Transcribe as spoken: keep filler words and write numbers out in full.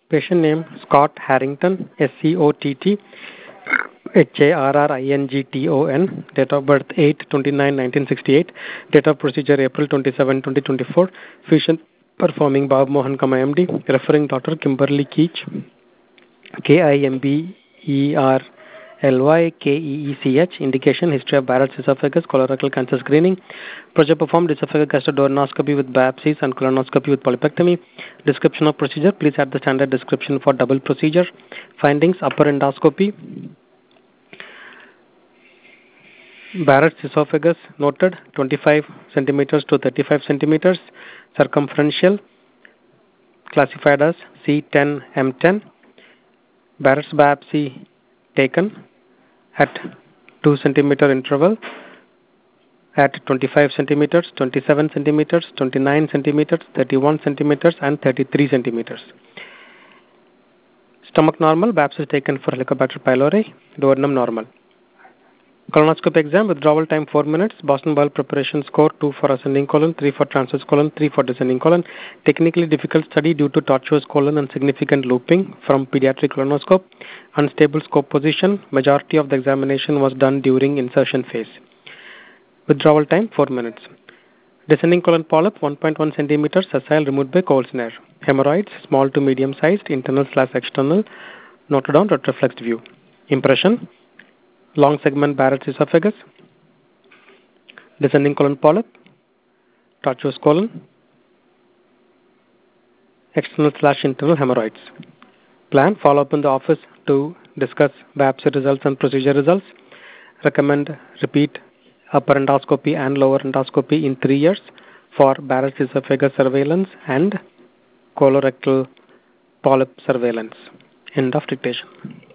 Patient name Scott Harrington, S C O T T H A R R I N G T O N. Date of birth eight twenty-nine nineteen sixty-eight. Date of procedure April twenty-seventh twenty twenty-four. Physician performing Bob Mohan Kama M D. Referring Doctor Kimberly Keech, K I M B E R L Y K E E C H. Indication history of Barrett's esophagus, colorectal cancer screening. Procedure performed esophageal gastroduodenoscopy with biopsies and colonoscopy with polypectomy. Description of procedure. Please add the standard description for double procedure. Findings: upper endoscopy. Barrett's esophagus noted twenty-five centimeters to thirty-five centimeters. Circumferential classified as C ten M ten. Barrett's biopsy taken at two centimeter interval at twenty-five centimeters, twenty-seven centimeters, twenty-nine centimeters, thirty-one centimeters, and thirty-three centimeters. Stomach normal. Biopsy taken for Helicobacter pylori. Duodenum normal. Colonoscopy exam. Withdrawal time four minutes. Boston bowel preparation score two for ascending colon, three for transverse colon, three for descending colon. Technically difficult study due to tortuous colon and significant looping from pediatric colonoscope. Unstable scope position. Majority of the examination was done during insertion phase. Withdrawal time four minutes. Descending colon polyp one point one centimeters, sessile, removed by Cold-Snare. Hemorrhoids small to medium sized, internal slash external, noted on retroflexed view. Impression: long segment Barrett's esophagus, descending colon polyp, tortuous colon, external slash internal hemorrhoids. Plan: follow up in the office to discuss biopsy results and procedure results. Recommend repeat upper endoscopy and lower endoscopy in three years for Barrett's esophagus surveillance and colorectal polyp surveillance. End of dictation.